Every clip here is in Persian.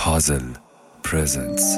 Puzzle presents.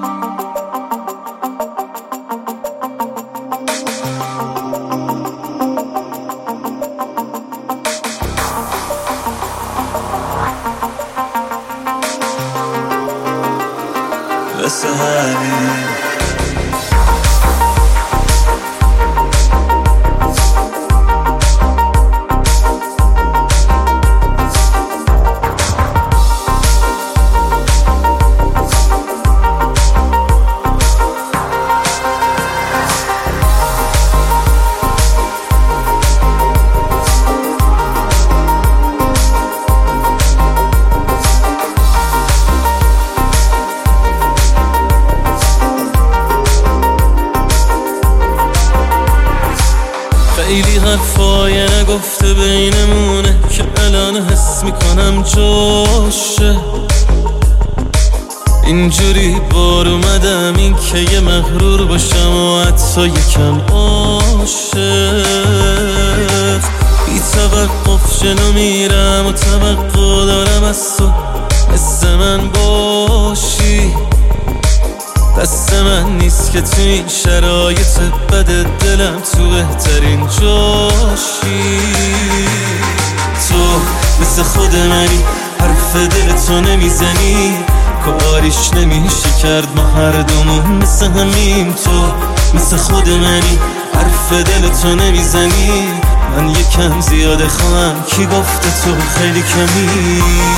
خیلی حرفای نگفته بینمونه که الان حس میکنم جاشه. اینجوری بار اومدم این که یه مغرور باشم و حتی یکم عاشق. بی توقف جلو میرم و توقع دارم از تو مثل من باشی. دست من نیست که تو این شرایط بد دلم تو بهترین جاشی. تو مثل خود منی، حرف دل تو نمیزنی، کاریش نمیشه کرد، ما هر دومون مثل همیم. تو مثل خود منی، حرف دل تو نمیزنی، من یکم زیاده خواهم، کی گفته تو خیلی کمی.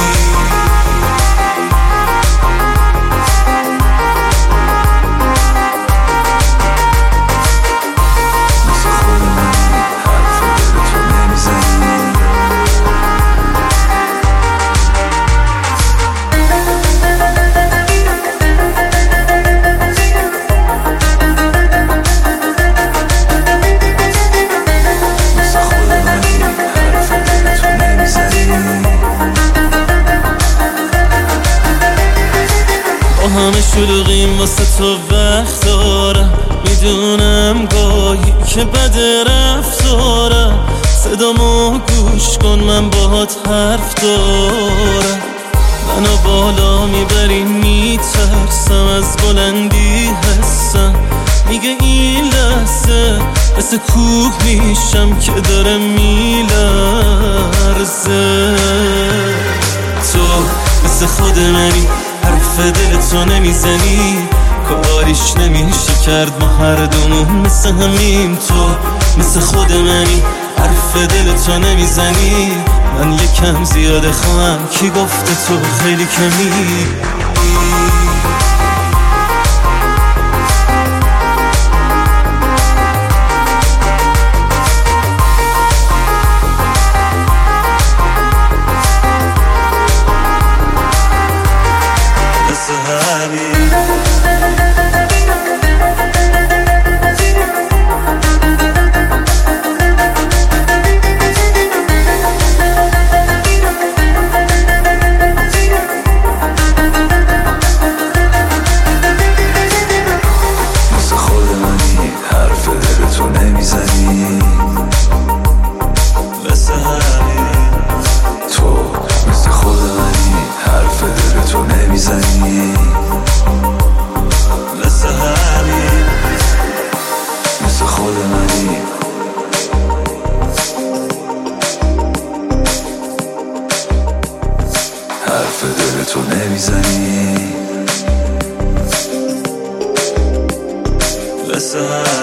همه شلوغیم واسه تو وقت دارم، میدونم گاهی که بد رفتارم. صدامو گوش کن من باهات حرف دارم. منو بالا میبری میترسم، از بلندی حسم میگه این لحظه مثل کوه میشم که داره میلرزه. تو مثل خود منی، حرف دل تو نمیزنی، کاریش نمیشه کرد، ما هر دومون مثل همیم. تو مثل خود منی، حرف دل تو نمیزنی، من یکم زیاده خواهم، کی گفته تو خیلی کمی. حرف دل تو نمیزنی،